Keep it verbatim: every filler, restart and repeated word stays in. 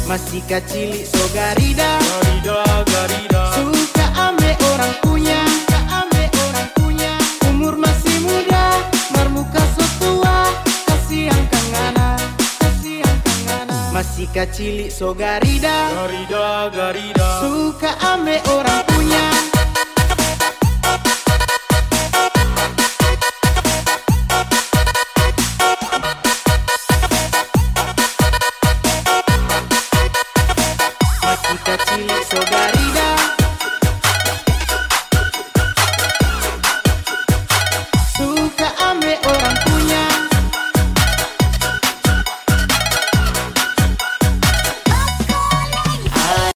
Masih kecil so garida, Garida, garida. suka ame orang punya, suka ame orang punya. Umur masih muda, marmuka so tua, kasihan kangana, kasihan kangana. Masih kecil so garida, Garida, garida. suka ame orang